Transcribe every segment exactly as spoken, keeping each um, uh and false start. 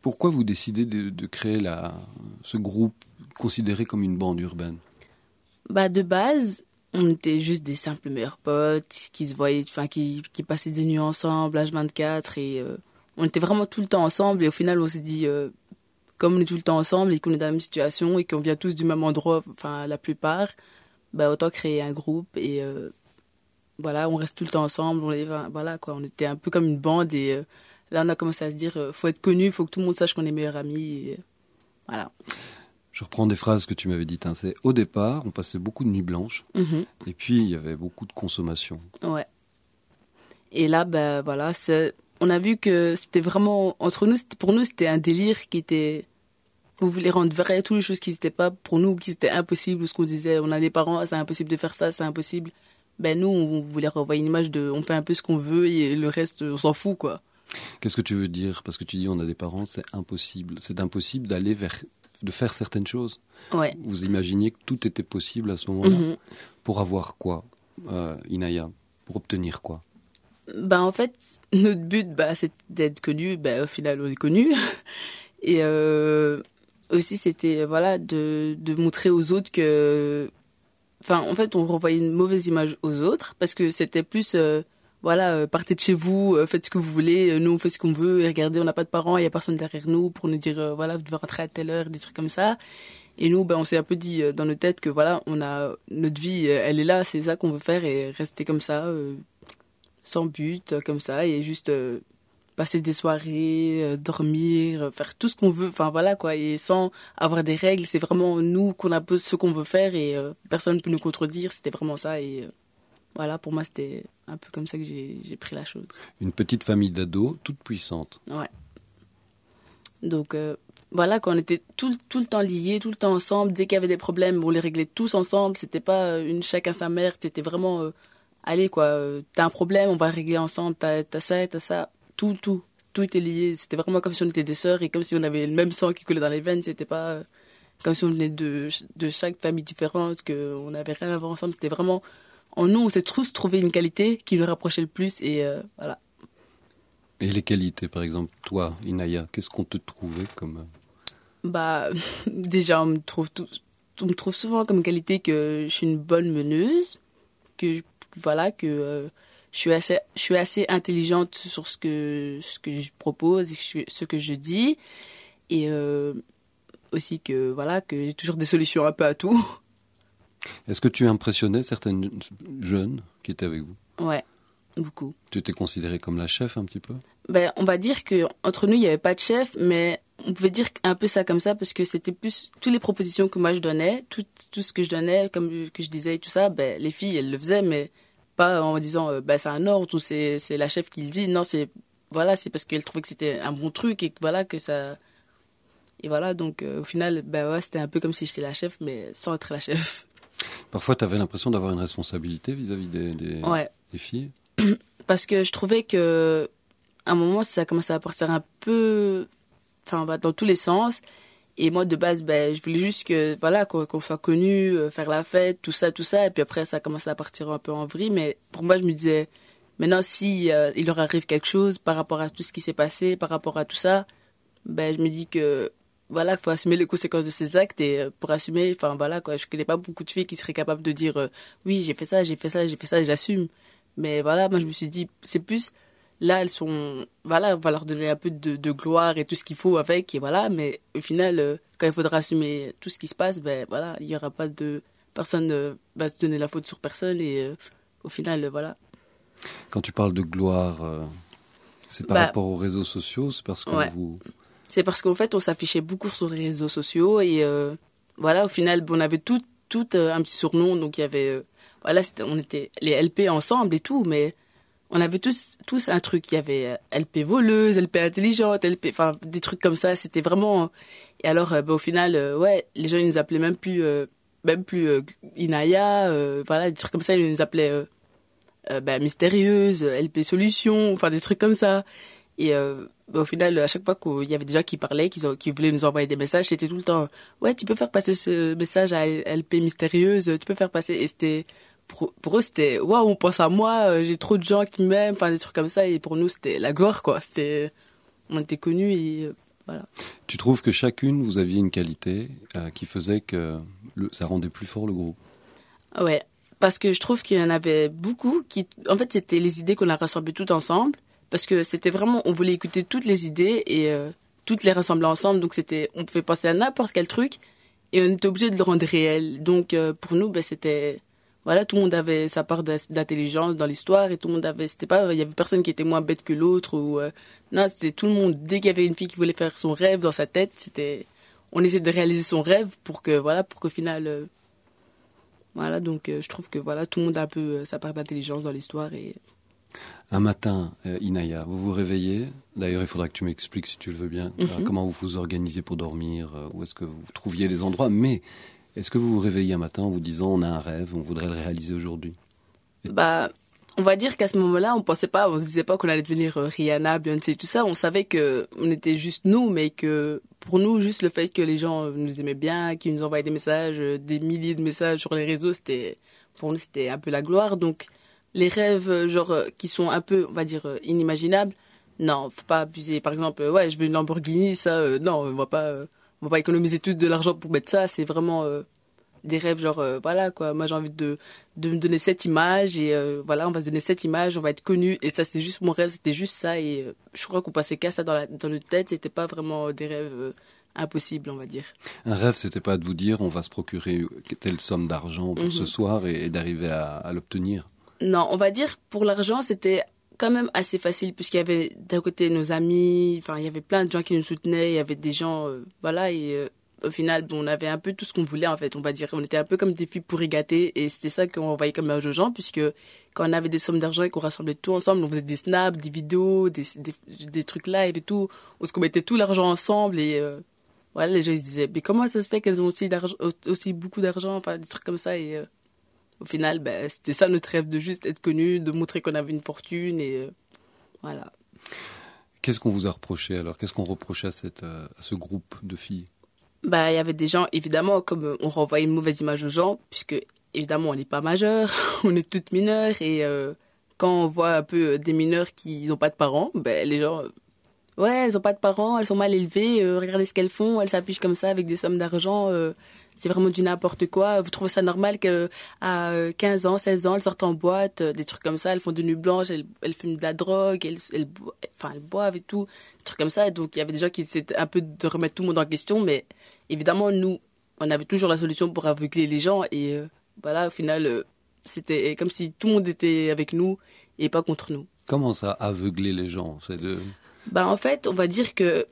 Pourquoi vous décidez de, de créer la, ce groupe considéré comme une bande urbaine? Bah, de base, on était juste des simples meilleurs potes qui se voyaient, enfin, qui, qui passaient des nuits ensemble, H vingt-quatre, et euh, on était vraiment tout le temps ensemble. Et au final, on s'est dit, euh, comme on est tout le temps ensemble et qu'on est dans la même situation et qu'on vient tous du même endroit, enfin, la plupart, bah, autant créer un groupe et euh, voilà, on reste tout le temps ensemble. On est, voilà, quoi, on était un peu comme une bande et euh, là, on a commencé à se dire, euh, faut être connu, faut que tout le monde sache qu'on est meilleurs amis. Et, euh, voilà. Je reprends des phrases que tu m'avais dites. Hein. C'est, au départ, on passait beaucoup de nuits blanches. Mm-hmm. Et puis, il y avait beaucoup de consommation. Ouais. Et là, ben voilà, c'est, on a vu que c'était vraiment, entre nous, c'était, pour nous, c'était un délire qui était, vous voulez rendre vrai toutes les choses qui n'étaient pas pour nous, qui étaient impossibles, ou ce qu'on disait, on a des parents, c'est impossible de faire ça, c'est impossible. Ben nous, on voulait renvoyer une image de, on fait un peu ce qu'on veut et le reste, on s'en fout, quoi. Qu'est-ce que tu veux dire? Parce que tu dis, on a des parents, c'est impossible. C'est impossible d'aller vers... de faire certaines choses. Ouais. Vous imaginiez que tout était possible à ce moment-là. Mm-hmm. Pour avoir quoi, euh, Inaya? Pour obtenir quoi? Ben en fait, notre but, bah, c'est d'être connu. Ben au final, on est connu. Et euh, aussi, c'était voilà de de montrer aux autres que, enfin, en fait, on renvoyait une mauvaise image aux autres parce que c'était plus euh, voilà, euh, partez de chez vous, euh, faites ce que vous voulez, euh, nous on fait ce qu'on veut, et regardez, on n'a pas de parents, il y a personne derrière nous pour nous dire euh, voilà, vous devez rentrer à telle heure, des trucs comme ça. Et nous, ben on s'est un peu dit euh, dans nos têtes que voilà, on a notre vie, euh, elle est là, c'est ça qu'on veut faire et rester comme ça, euh, sans but, euh, comme ça, et juste euh, passer des soirées, euh, dormir, euh, faire tout ce qu'on veut, enfin voilà quoi, et sans avoir des règles, c'est vraiment nous qu'on impose ce qu'on veut faire et euh, personne ne peut nous contredire, c'était vraiment ça et euh, voilà, pour moi, c'était un peu comme ça que j'ai, j'ai pris la chose. Une petite famille d'ados, toute puissante. Ouais. Donc, euh, voilà, quand on était tout, tout le temps liés, tout le temps ensemble, dès qu'il y avait des problèmes, on les réglait tous ensemble. C'était pas euh, une chacun sa mère, t'étais vraiment, euh, allez, quoi, euh, t'as un problème, on va le régler ensemble, t'as, t'as ça, t'as ça. Tout, tout, tout était lié. C'était vraiment comme si on était des sœurs et comme si on avait le même sang qui coulait dans les veines. C'était pas euh, comme si on venait de, de chaque famille différente, qu'on n'avait rien à voir ensemble. C'était vraiment... En nous, on s'est tous trouvé une qualité qui nous rapprochait le plus et euh, voilà. Et les qualités, par exemple, toi, Inaya, qu'est-ce qu'on te trouvait comme... Bah, déjà, on me trouve, tout, on me trouve souvent comme qualité que je suis une bonne meneuse, que je, voilà, que euh, je suis assez, je suis assez intelligente sur ce que ce que je propose et ce que je dis, et euh, aussi que voilà, que j'ai toujours des solutions un peu à tout. Est-ce que tu impressionnais certaines jeunes qui étaient avec vous? Ouais, beaucoup. Tu étais considérée comme la chef un petit peu? Ben, on va dire que entre nous, il n'y avait pas de chef, mais on pouvait dire un peu ça comme ça parce que c'était plus toutes les propositions que moi je donnais, tout, tout ce que je donnais, comme que je disais et tout ça, ben, les filles, elles le faisaient, mais pas en disant, euh, ben, c'est un ordre ou c'est, c'est la chef qui le dit. Non, c'est, voilà, c'est parce qu'elles trouvaient que c'était un bon truc et que voilà, que ça, et voilà, donc, euh, au final, ben, ouais, c'était un peu comme si j'étais la chef, mais sans être la chef. Parfois, tu avais l'impression d'avoir une responsabilité vis-à-vis des, des, Ouais. des filles? Parce que je trouvais que, à un moment, ça commençait à partir un peu, enfin, dans tous les sens. Et moi, de base, ben, je voulais juste que, voilà, qu'on, qu'on soit connu, euh, faire la fête, tout ça, tout ça. Et puis après, ça a commencé à partir un peu en vrille. Mais pour moi, je me disais, maintenant, si euh, il leur arrive quelque chose par rapport à tout ce qui s'est passé, par rapport à tout ça, ben, je me dis que, voilà, qu'il faut assumer les conséquences de ses actes. Et euh, pour assumer, enfin, voilà, quoi, je connais pas beaucoup de filles qui seraient capables de dire, euh, oui, j'ai fait ça, j'ai fait ça, j'ai fait ça, et j'assume. Mais voilà, moi, je me suis dit, c'est plus... Là, elles sont... Voilà, on va leur donner un peu de, de gloire et tout ce qu'il faut avec, et voilà. Mais au final, euh, quand il faudra assumer tout ce qui se passe, ben voilà, il n'y aura pas de... Personne ne euh, va se donner la faute sur personne, et euh, au final, euh, voilà. Quand tu parles de gloire, euh, c'est par bah, rapport aux réseaux sociaux, c'est parce que ouais. vous... C'est parce qu'en fait, on s'affichait beaucoup sur les réseaux sociaux, et euh, voilà, au final, on avait tout, tout euh, un petit surnom, donc il y avait... Euh, voilà, c'était, on était les L P ensemble et tout, mais... On avait tous, tous un truc. Il y avait L P voleuse, L P intelligente, L P, enfin, des trucs comme ça. C'était vraiment, et alors, euh, bah, au final, euh, ouais, les gens, ils nous appelaient même plus, euh, même plus, euh, Inaya, euh, voilà, des trucs comme ça. Ils nous appelaient, euh, euh, bah, mystérieuse, L P solution, enfin, des trucs comme ça. Et, euh, bah, au final, à chaque fois qu'il y avait des gens qui parlaient, qui, qui voulaient nous envoyer des messages, c'était tout le temps, ouais, tu peux faire passer ce message à L P mystérieuse, tu peux faire passer, et c'était, Pour, pour eux, c'était, waouh, on pense à moi, euh, j'ai trop de gens qui m'aiment, enfin, des trucs comme ça. Et pour nous, c'était la gloire, quoi. C'était, on était connus et euh, voilà. Tu trouves que chacune, vous aviez une qualité euh, qui faisait que le, ça rendait plus fort le groupe? Ouais, parce que je trouve qu'il y en avait beaucoup qui, en fait, c'était les idées qu'on a rassemblées toutes ensemble, parce que c'était vraiment, on voulait écouter toutes les idées et euh, toutes les rassembler ensemble, donc c'était, on pouvait penser à n'importe quel truc et on était obligé de le rendre réel. Donc euh, pour nous, ben c'était, voilà, tout le monde avait sa part d'intelligence dans l'histoire et tout le monde avait, c'était pas, il y avait personne qui était moins bête que l'autre ou euh, non, c'était tout le monde. Dès qu'il y avait une fille qui voulait faire son rêve dans sa tête, c'était, on essayait de réaliser son rêve pour que, voilà, pour qu'au final euh, voilà, donc euh, je trouve que voilà, tout le monde a un peu euh, sa part d'intelligence dans l'histoire. Et... Un matin, euh, Inaya, vous vous réveillez. D'ailleurs, il faudra que tu m'expliques, si tu le veux bien, mm-hmm. euh, comment vous vous organisez pour dormir, euh, où est-ce que vous trouviez les endroits. Mais est-ce que vous vous réveillez un matin en vous disant, on a un rêve, on voudrait le réaliser aujourd'hui? Et... Bah, on va dire qu'à ce moment-là, on pensait pas, on se disait pas qu'on allait devenir euh, Rihanna, Beyoncé, tout ça. On savait que on était juste nous, mais que pour nous, juste le fait que les gens nous aimaient bien, qu'ils nous envoyaient des messages, des milliers de messages sur les réseaux, c'était, pour nous, c'était un peu la gloire. Donc, les rêves, genre, qui sont un peu, on va dire, inimaginables, non, faut pas abuser. Par exemple, ouais, je veux une Lamborghini, ça, euh, non, on va pas, euh, on va pas économiser tout de l'argent pour mettre ça. C'est vraiment euh, des rêves, genre, euh, voilà, quoi. Moi, j'ai envie de, de me donner cette image et euh, voilà, on va se donner cette image, on va être connu. Et ça, c'était juste mon rêve, c'était juste ça. Et euh, je crois qu'on passait qu'à ça dans la, dans notre tête. C'était pas vraiment des rêves euh, impossibles, on va dire. Un rêve, c'était pas de vous dire, on va se procurer telle somme d'argent pour mm-hmm. ce soir et, et d'arriver à, à l'obtenir. Non, on va dire, pour l'argent, c'était quand même assez facile puisqu'il y avait d'un côté nos amis, enfin, il y avait plein de gens qui nous soutenaient, il y avait des gens, euh, voilà, et euh, au final, bon, on avait un peu tout ce qu'on voulait, en fait, on va dire. On était un peu comme des filles pourries gâtées et c'était ça qu'on voyait comme un jeu aux gens puisque quand on avait des sommes d'argent et qu'on rassemblait tout ensemble, on faisait des snaps, des vidéos, des, des, des trucs live et tout, où on mettait tout l'argent ensemble et euh, voilà, les gens ils se disaient, mais comment ça se fait qu'elles ont aussi, d'argent, aussi beaucoup d'argent, enfin, des trucs comme ça et... Euh, Au final, ben, c'était ça notre rêve, de juste être connu, de montrer qu'on avait une fortune et euh, voilà. Qu'est-ce qu'on vous a reproché alors? Qu'est-ce qu'on reprochait à, cette, euh, à ce groupe de filles? Bah, il y avait des gens, évidemment, comme on renvoyait une mauvaise image aux gens, puisque évidemment on n'est pas majeur, on est toutes mineures et euh, quand on voit un peu des mineurs qui n'ont pas de parents, ben, les gens, euh, ouais, elles n'ont pas de parents, elles sont mal élevées, euh, regardez ce qu'elles font, elles s'affichent comme ça avec des sommes d'argent. Euh, C'est vraiment du n'importe quoi. Vous trouvez ça normal qu'à quinze ans, seize ans, elles sortent en boîte, des trucs comme ça, elles font de nuit blanche, elles, elles fument de la drogue, elles, elles, enfin, elles boivent et tout, des trucs comme ça. Donc, il y avait des gens qui essaient un peu de remettre tout le monde en question, mais évidemment, nous, on avait toujours la solution pour aveugler les gens et euh, voilà, au final, euh, c'était comme si tout le monde était avec nous et pas contre nous. Comment ça, aveugler les gens? C'est de... Bah, en fait, on va dire que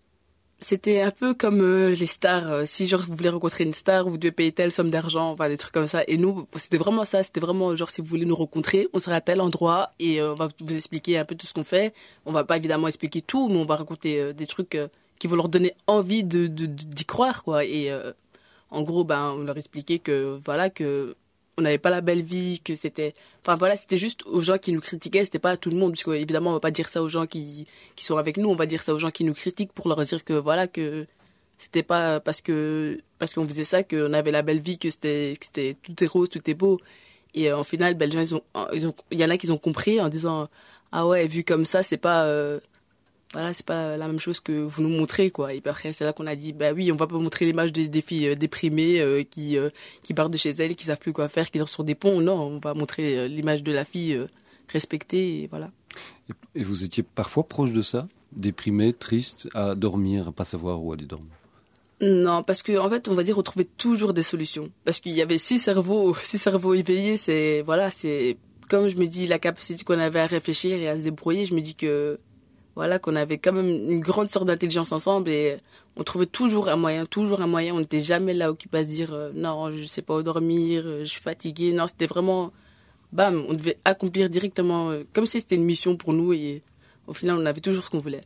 c'était un peu comme euh, les stars. Euh, si genre vous voulez rencontrer une star, vous devez payer telle somme d'argent, enfin des trucs comme ça. Et nous, c'était vraiment ça. C'était vraiment genre si vous voulez nous rencontrer, on sera à tel endroit et euh, on va vous expliquer un peu tout ce qu'on fait. On va pas évidemment expliquer tout, mais on va raconter euh, des trucs euh, qui vont leur donner envie de, de, de d'y croire quoi. Et euh, en gros, ben on leur expliquait que voilà que on n'avait pas la belle vie, que c'était, enfin voilà, c'était juste aux gens qui nous critiquaient, c'était pas à tout le monde, parce qu'évidemment on va pas dire ça aux gens qui qui sont avec nous, on va dire ça aux gens qui nous critiquent pour leur dire que voilà que c'était pas parce que parce qu'on faisait ça qu'on avait la belle vie, que c'était que c'était tout est rose, tout est beau. Et euh, en final, ben, les gens ils ont ils ont il y en a qui ont compris en disant ah ouais, vu comme ça, c'est pas euh, voilà, c'est pas la même chose que vous nous montrez, quoi. Et puis après, c'est là qu'on a dit, bah oui, on va pas montrer l'image des, des filles euh, déprimées, euh, qui, euh, qui partent de chez elles, qui savent plus quoi faire, qui dorment sur des ponts. Non, on va montrer euh, l'image de la fille euh, respectée, et voilà. Et vous étiez parfois proche de ça? Déprimée, triste, à dormir, à pas savoir où aller dormir? Non, parce que, en fait, on va dire, on trouvait toujours des solutions. Parce qu'il y avait six cerveaux, six cerveaux éveillés, c'est, voilà, c'est, comme je me dis, la capacité qu'on avait à réfléchir et à se débrouiller, je me dis que, voilà, qu'on avait quand même une grande sorte d'intelligence ensemble et on trouvait toujours un moyen, toujours un moyen. On n'était jamais là occupé à se dire euh, non, je sais pas où dormir, euh, je suis fatiguée. Non, c'était vraiment, bam, on devait accomplir directement, euh, comme si c'était une mission pour nous et au final, on avait toujours ce qu'on voulait.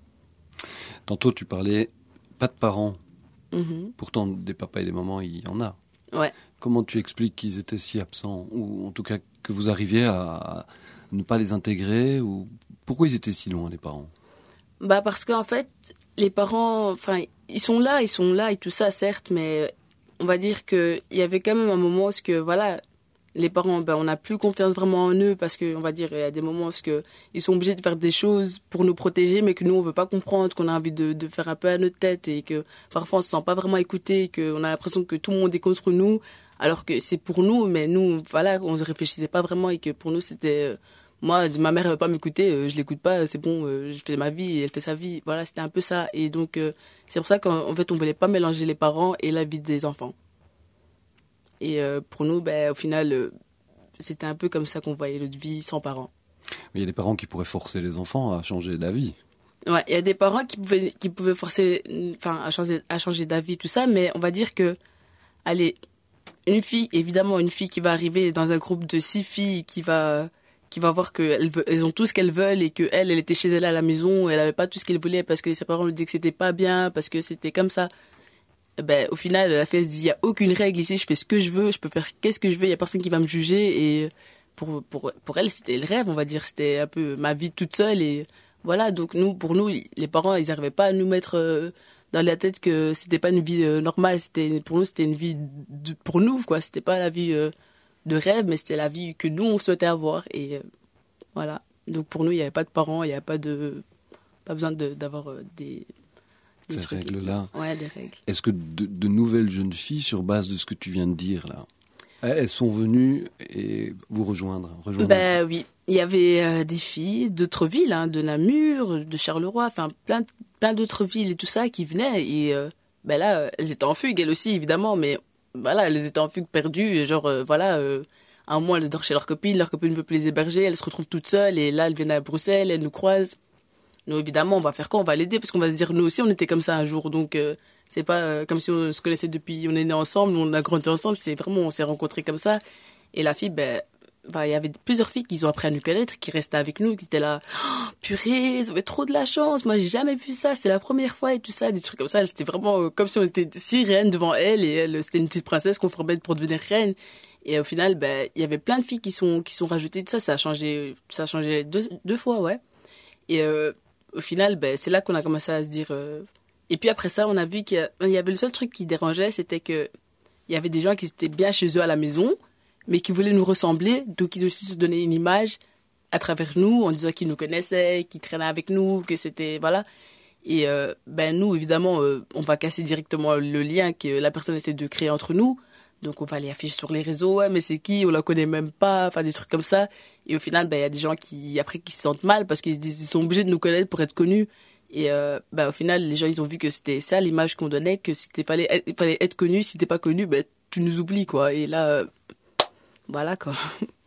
Tantôt, tu parlais pas de parents. Mm-hmm. Pourtant, des papas et des mamans, il y en a. Ouais. Comment tu expliques qu'ils étaient si absents, ou en tout cas que vous arriviez à ne pas les intégrer, ou pourquoi ils étaient si loin, les parents? Bah parce qu'en fait, les parents, enfin, ils sont là, ils sont là et tout ça, certes, mais on va dire que il y avait quand même un moment où que voilà, les parents, ben, on n'a plus confiance vraiment en eux parce que, on va dire, il y a des moments où que ils sont obligés de faire des choses pour nous protéger, mais que nous, on veut pas comprendre, qu'on a envie de, de faire un peu à notre tête et que parfois on se sent pas vraiment écouté, qu'on a l'impression que tout le monde est contre nous, alors que c'est pour nous, mais nous, voilà, on ne réfléchissait pas vraiment et que pour nous, c'était, euh, moi, ma mère ne veut pas m'écouter, euh, je l'écoute pas, c'est bon, euh, je fais ma vie et elle fait sa vie. Voilà, c'était un peu ça. Et donc, euh, c'est pour ça qu'en fait, on voulait pas mélanger les parents et la vie des enfants. Et euh, pour nous, ben, au final, euh, c'était un peu comme ça qu'on voyait notre vie sans parents. Il y a des parents qui pourraient forcer les enfants à changer d'avis. Ouais, il y a des parents qui pouvaient, qui pouvaient forcer, enfin, à changer, à changer d'avis, tout ça, mais on va dire que, allez, une fille, évidemment, une fille qui va arriver dans un groupe de six filles, qui va, qui va voir qu'elles elles ont tout ce qu'elles veulent et qu'elle, elle était chez elle à la maison, elle avait pas tout ce qu'elle voulait parce que ses parents lui disaient que c'était pas bien, parce que c'était comme ça. Ben, au final, la fille, elle se dit, il y a aucune règle ici, je fais ce que je veux, je peux faire qu'est-ce que je veux, il y a personne qui va me juger. Et pour, pour, pour elle, c'était le rêve, on va dire, c'était un peu ma vie toute seule. Et voilà, donc nous, pour nous, les parents, ils n'arrivaient pas à nous mettre euh, dans la tête que c'était pas une vie euh, normale, c'était, pour nous, c'était une vie de, pour nous, quoi, c'était pas la vie euh, de rêve, mais c'était la vie que nous, on souhaitait avoir. Et euh, voilà, donc pour nous, il n'y avait pas de parents, il n'y avait pas de, pas besoin de, d'avoir euh, des... Ces règles-là. Ouais, des règles. Est-ce que de, de nouvelles jeunes filles, sur base de ce que tu viens de dire là, elles sont venues et vous rejoindre, rejoindre Ben oui, il y avait euh, des filles d'autres villes, hein, de Namur, de Charleroi, enfin plein, plein d'autres villes et tout ça qui venaient. Et euh, ben là, euh, elles étaient en fugue, elles aussi évidemment, mais voilà, elles étaient en fugue perdues. Et genre euh, voilà, euh, un mois elles dorment chez leur copine, leur copine ne veut plus les héberger, elles se retrouvent toutes seules et là elles viennent à Bruxelles, elles nous croisent. Nous, évidemment, on va faire quoi? On va l'aider parce qu'on va se dire, nous aussi, on était comme ça un jour. Donc, euh, c'est pas euh, comme si on se connaissait depuis, on est nés ensemble, on a grandi ensemble. C'est vraiment, on s'est rencontrés comme ça. Et la fille, ben, ben, il y avait plusieurs filles qui ont appris à nous connaître, qui restaient avec nous, qui étaient là, oh, purée, ils avaient trop de la chance. Moi, j'ai jamais vu ça. C'est la première fois et tout ça, des trucs comme ça. C'était vraiment euh, comme si on était six reines devant elle et elle, c'était une petite princesse qu'on formait pour devenir reine. Et au final, ben, il y avait plein de filles qui sont, qui sont rajoutées. Tout ça, ça a changé, ça a changé deux, deux fois, ouais. Et, euh, au final, ben, c'est là qu'on a commencé à se dire... Euh... Et puis après ça, on a vu qu'il y avait le seul truc qui dérangeait, c'était que il y avait des gens qui étaient bien chez eux à la maison, mais qui voulaient nous ressembler, donc ils aussi se donnaient une image à travers nous, en disant qu'ils nous connaissaient, qu'ils traînaient avec nous, que c'était... Voilà. Et euh, ben nous, évidemment, euh, on va casser directement le lien que la personne essaie de créer entre nous. Donc on va les afficher sur les réseaux, ouais, mais c'est qui, on la connaît même pas, enfin des trucs comme ça. Et au final, ben il y a des gens qui après qui se sentent mal parce qu'ils disent ils sont obligés de nous connaître pour être connus. Et euh, ben au final, les gens ils ont vu que c'était ça l'image qu'on donnait, que si t'es fallait être, fallait être connu, si t'es pas connu, ben tu nous oublies quoi. Et là, euh, voilà quoi.